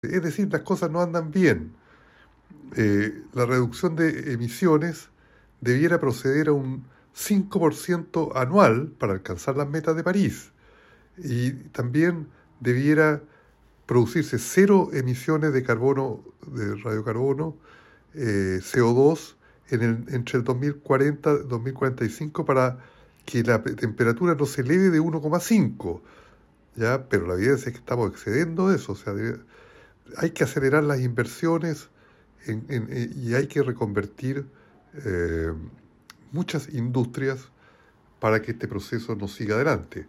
Es decir, las cosas no andan bien. La reducción de emisiones debiera proceder a un 5% anual para alcanzar las metas de París. Y también debiera producirse cero emisiones de carbono, de radiocarbono, CO2 entre el 2040 y 2045 para que la temperatura no se eleve de 1,5, ¿ya? Pero la evidencia es que estamos excediendo eso, o sea, hay que acelerar las inversiones y hay que reconvertir eh, muchas industrias para que este proceso no siga adelante.